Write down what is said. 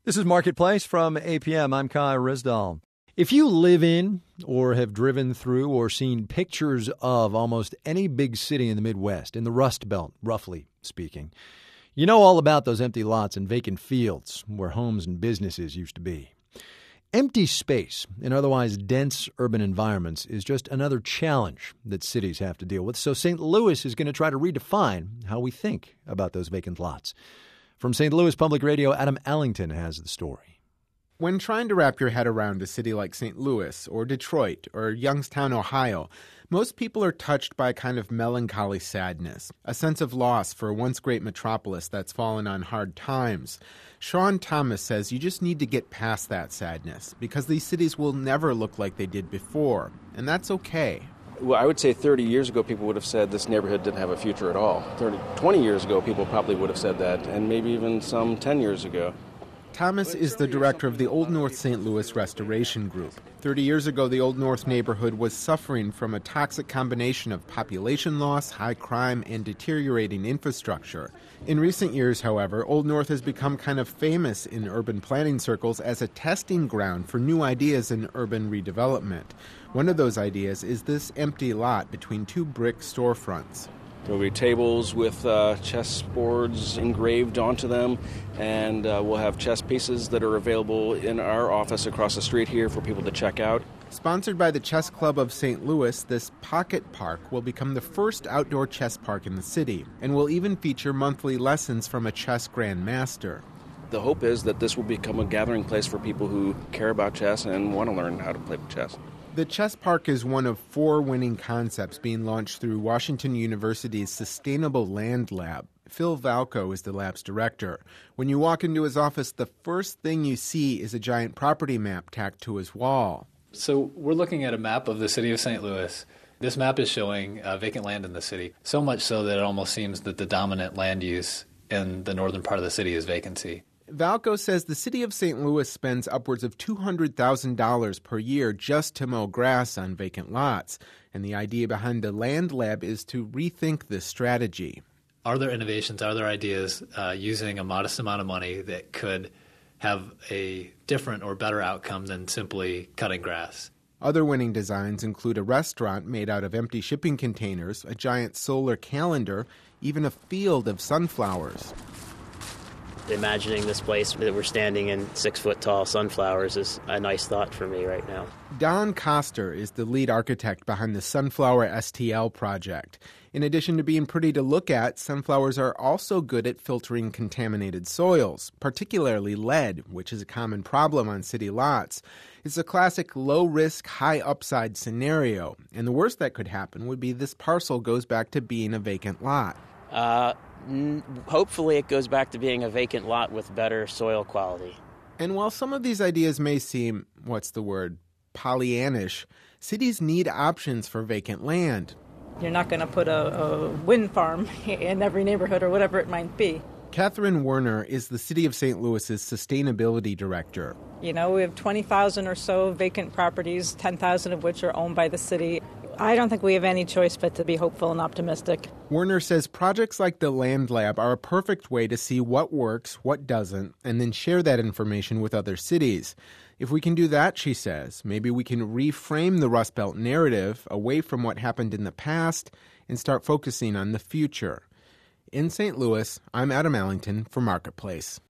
This is Marketplace from APM. I'm Kai Risdal. If you live in or have driven through or seen pictures of almost any big city in the Midwest, in the Rust Belt, roughly speaking, you know all about those empty lots and vacant fields where homes and businesses used to be. Empty space in otherwise dense urban environments is just another challenge that cities have to deal with. So St. Louis is going to try to redefine how we think about those vacant lots. From St. Louis Public Radio, Adam Allington has the story. When trying to wrap your head around a city like St. Louis or Detroit or Youngstown, Ohio, most people are touched by a kind of melancholy sadness, a sense of loss for a once great metropolis that's fallen on hard times. Sean Thomas says you just need to get past that sadness because these cities will never look like they did before, and that's okay. Well, I would say 30 years ago, people would have said this neighborhood didn't have a future at all. 20 years ago, people probably would have said that, and maybe even some 10 years ago. Thomas is the director of the Old North St. Louis Restoration Group. 30 years ago, the Old North neighborhood was suffering from a toxic combination of population loss, high crime, and deteriorating infrastructure. In recent years, however, Old North has become kind of famous in urban planning circles as a testing ground for new ideas in urban redevelopment. One of those ideas is this empty lot between two brick storefronts. There will be tables with chess boards engraved onto them, and we'll have chess pieces that are available in our office across the street here for people to check out. Sponsored by the Chess Club of St. Louis, this Pocket Park will become the first outdoor chess park in the city and will even feature monthly lessons from a chess grandmaster. The hope is that this will become a gathering place for people who care about chess and want to learn how to play chess. The Chess Park is one of 4 winning concepts being launched through Washington University's Sustainable Land Lab. Phil Valco is the lab's director. When you walk into his office, the first thing you see is a giant property map tacked to his wall. So we're looking at a map of the city of St. Louis. This map is showing vacant land in the city, so much so that it almost seems that the dominant land use in the northern part of the city is vacancy. Valco says the city of St. Louis spends upwards of $200,000 per year just to mow grass on vacant lots. And the idea behind the Land Lab is to rethink this strategy. Are there innovations, are there ideas using a modest amount of money that could have a different or better outcome than simply cutting grass? Other winning designs include a restaurant made out of empty shipping containers, a giant solar calendar, even a field of sunflowers. Imagining this place that we're standing in 6-foot-tall sunflowers is a nice thought for me right now. Don Koster is the lead architect behind the Sunflower STL project. In addition to being pretty to look at, sunflowers are also good at filtering contaminated soils, particularly lead, which is a common problem on city lots. It's a classic low-risk, high-upside scenario, and the worst that could happen would be this parcel goes back to being a vacant lot. Hopefully it goes back to being a vacant lot with better soil quality. And while some of these ideas may seem, Pollyannish, cities need options for vacant land. You're not going to put a wind farm in every neighborhood or whatever it might be. Catherine Werner is the City of St. Louis's sustainability director. You know, we have 20,000 or so vacant properties, 10,000 of which are owned by the city. I don't think we have any choice but to be hopeful and optimistic. Werner says projects like the Land Lab are a perfect way to see what works, what doesn't, and then share that information with other cities. If we can do that, she says, maybe we can reframe the Rust Belt narrative away from what happened in the past and start focusing on the future. In St. Louis, I'm Adam Allington for Marketplace.